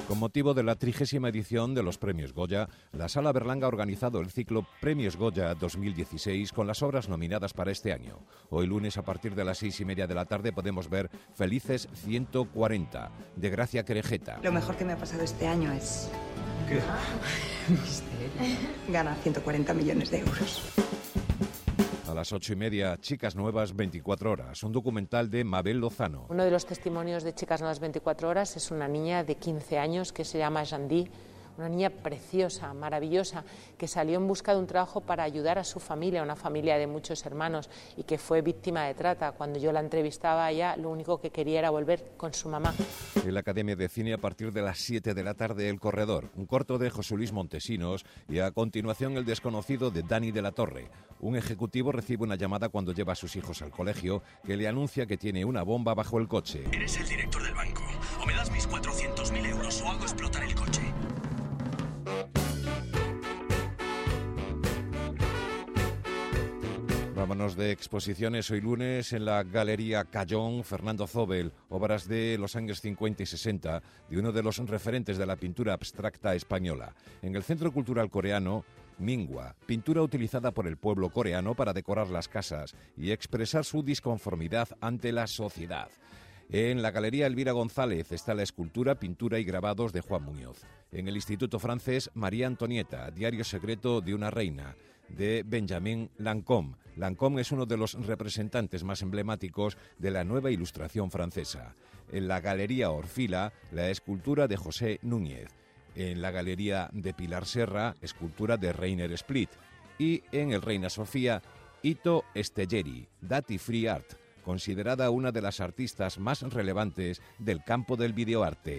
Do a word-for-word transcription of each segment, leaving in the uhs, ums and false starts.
Con motivo de la trigésima edición de los Premios Goya, la Sala Berlanga ha organizado el ciclo Premios Goya dos mil dieciséis con las obras nominadas para este año. Hoy lunes, a partir de las seis y media de la tarde, podemos ver Felices ciento cuarenta, de Gracia Querejeta. Lo mejor que me ha pasado este año es... ¿Qué? Gana ciento cuarenta millones de euros. A las ocho y media, Chicas Nuevas veinticuatro horas, un documental de Mabel Lozano. Uno de los testimonios de Chicas Nuevas veinticuatro horas es una niña de quince años que se llama Jandy, una niña preciosa, maravillosa, que salió en busca de un trabajo para ayudar a su familia, una familia de muchos hermanos, y que fue víctima de trata. Cuando yo la entrevistaba, ella lo único que quería era volver con su mamá. En la Academia de Cine, a partir de las siete de la tarde, El Corredor, un corto de José Luis Montesinos, y a continuación El desconocido de Dani de la Torre. Un ejecutivo recibe una llamada cuando lleva a sus hijos al colegio que le anuncia que tiene una bomba bajo el coche. Eres el director del banco. O me das mis cuatrocientos mil euros o hago explotar el coche. Vámonos de exposiciones hoy lunes en la Galería Callón. Fernando Zobel, obras de los años cincuenta y sesenta, de uno de los referentes de la pintura abstracta española. En el Centro Cultural Coreano, Mingwa, pintura utilizada por el pueblo coreano para decorar las casas y expresar su disconformidad ante la sociedad. En la Galería Elvira González está la escultura, pintura y grabados de Juan Muñoz. En el Instituto Francés, María Antonieta, Diario secreto de una reina, de Benjamin Lancôme. Lancôme es uno de los representantes más emblemáticos de la nueva ilustración francesa. En la Galería Orfila, la escultura de José Núñez. En la Galería de Pilar Serra, escultura de Rainer Split. Y en el Reina Sofía, Ito Stelleri, Dati Free Art, considerada una de las artistas más relevantes del campo del videoarte.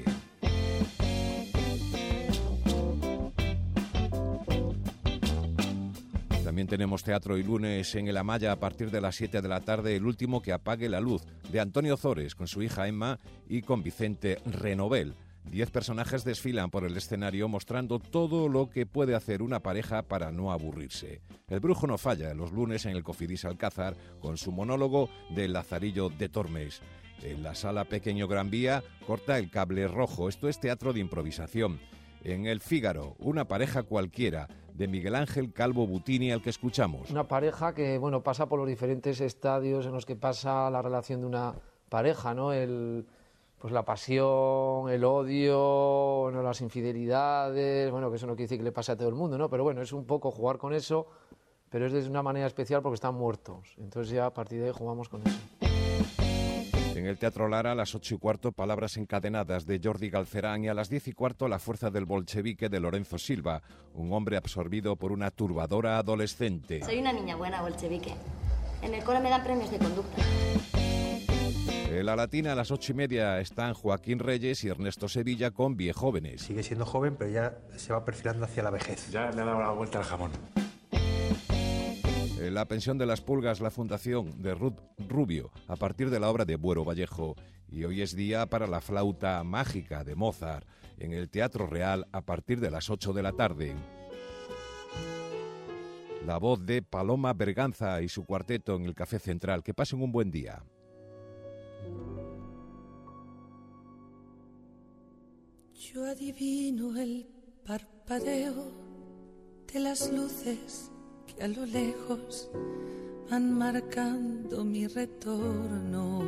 También tenemos teatro y lunes en el Amaya a partir de las siete de la tarde, El último que apague la luz, de Antonio Zores, con su hija Emma y con Vicente Renovel. Diez personajes desfilan por el escenario mostrando todo lo que puede hacer una pareja para no aburrirse. El brujo no falla los lunes en el Cofidis Alcázar con su monólogo de Lazarillo de Tormes. En la sala Pequeño Gran Vía, Corta el cable rojo. Esto es teatro de improvisación. En el Fígaro, Una pareja cualquiera, de Miguel Ángel Calvo Butini, al que escuchamos. Una pareja que, bueno, pasa por los diferentes estadios en los que pasa la relación de una pareja, ¿no? El, pues la pasión, el odio, bueno, las infidelidades, bueno, que eso no quiere decir que le pase a todo el mundo, ¿no? Pero bueno, es un poco jugar con eso, pero es de una manera especial porque están muertos. Entonces ya a partir de ahí jugamos con eso. En el Teatro Lara, a las ocho y cuarto, Palabras encadenadas, de Jordi Galcerán, y a las diez y cuarto, La fuerza del bolchevique, de Lorenzo Silva, un hombre absorbido por una turbadora adolescente. Soy una niña buena, bolchevique. En el cole me dan premios de conducta. En La Latina, a las ocho y media, están Joaquín Reyes y Ernesto Sevilla con Viejóvenes. Sigue siendo joven, pero ya se va perfilando hacia la vejez. Ya le ha dado la vuelta al jamón. La pensión de las pulgas, La fundación, de Ruth Rubio, a partir de la obra de Buero Vallejo. Y hoy es día para La flauta mágica, de Mozart, en el Teatro Real a partir de las ocho de la tarde. La voz de Paloma Berganza y su cuarteto en el Café Central. Que pasen un buen día. Yo adivino el parpadeo de las luces que a lo lejos van marcando mi retorno.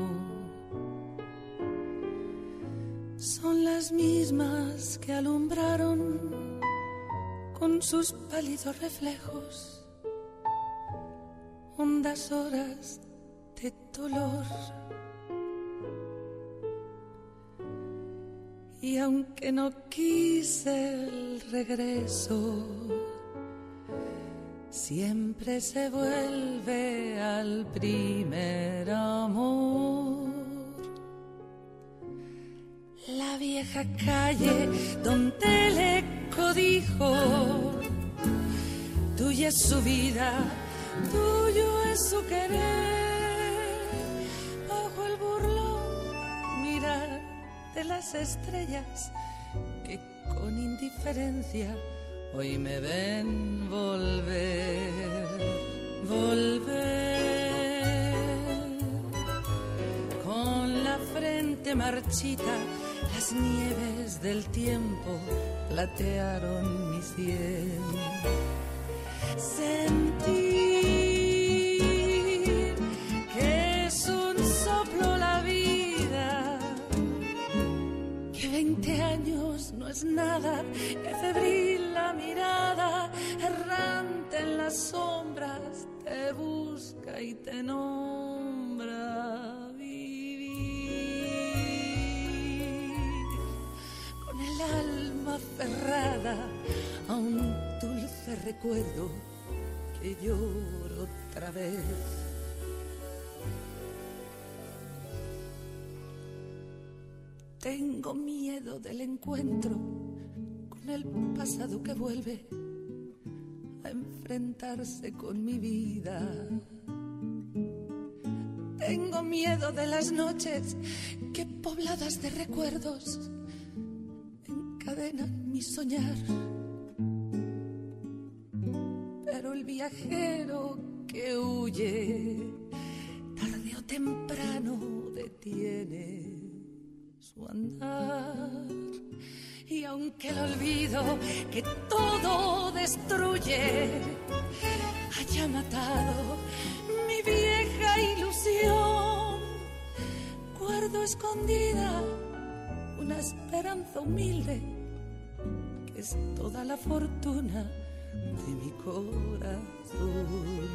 Son las mismas que alumbraron con sus pálidos reflejos hondas horas de dolor. Y aunque no quise el regreso, siempre se vuelve al primer amor. La vieja calle donde el eco dijo: tuya es su vida, tuyo es su querer. Bajo el burlón mirar de las estrellas que con indiferencia hoy me ven volver, volver, con la frente marchita, las las nieves del tiempo platearon mi sien. Sentir que es un soplo la vida, que veinte años no es nada, que febril la mirada, errante en las sombras, te busca y te nombra. El alma aferrada a un dulce recuerdo que lloro otra vez. Tengo miedo del encuentro con el pasado que vuelve a enfrentarse con mi vida. Tengo miedo de las noches que pobladas de recuerdos encadenan mi soñar, pero el viajero que huye tarde o temprano detiene su andar. Y aunque el olvido que todo destruye haya matado mi vieja ilusión, guardo escondida una esperanza humilde que es toda la fortuna de mi corazón.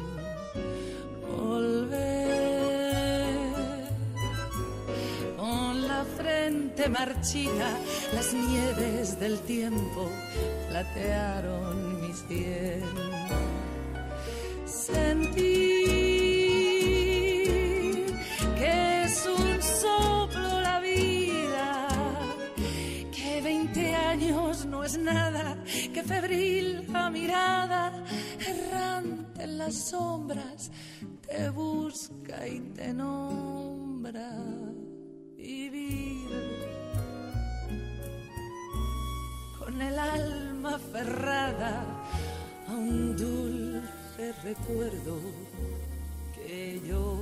Volver con la frente marchita, las nieves del tiempo platearon mi sien. Sentir que es un soplo la vida, que veinte años no es nada, que febril la mirada, errante en las sombras, te busca y te nombra. Vivir con el alma aferrada a un dulce recuerdo que yo